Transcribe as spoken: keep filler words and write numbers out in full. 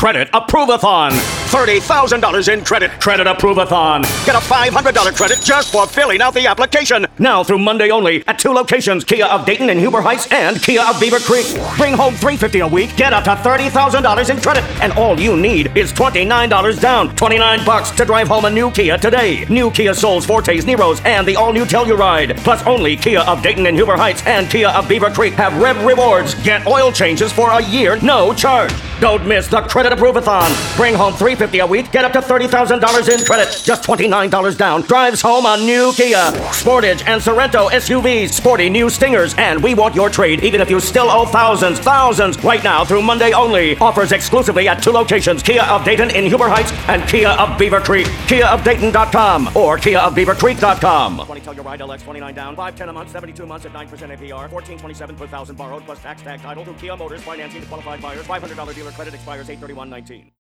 Credit Approve-a-thon. thirty thousand dollars in credit. Credit Approve-a-thon. Get a five hundred dollars credit just for filling out the application. Now through Monday only at two locations, Kia of Dayton and Huber Heights and Kia of Beaver Creek. Bring home three hundred fifty dollars a week, get up to thirty thousand dollars in credit, and all you need is twenty-nine dollars down. twenty-nine bucks to drive home a new Kia today. New Kia Souls, Fortes, Neros, and the all-new Telluride. Plus only Kia of Dayton and Huber Heights and Kia of Beaver Creek have Rev Rewards. Get oil changes for a year, no charge. Don't miss the Credit Approve-a-thon. Bring home three hundred fifty dollars a week, get up to thirty thousand dollars in credit. Just twenty-nine dollars down. Drives home a new Kia. Sportage and Sorento S U Vs. Sporty new Stingers. And we want your trade even if you still owe thousands, thousands. Right now through Monday only. Offers exclusively at two locations. Kia of Dayton in Huber Heights and Kia of Beaver Creek. Kia of Dayton dot com or Kia of Beaver Creek dot com. twenty Telluride L X, twenty-nine down, five ten a month, seventy-two months at nine percent A P R, fourteen twenty-seven per thousand borrowed plus tax tag title through Kia Motors. Financing to qualified buyers. five hundred dollars dealer credit expires eight thirty-one nineteen.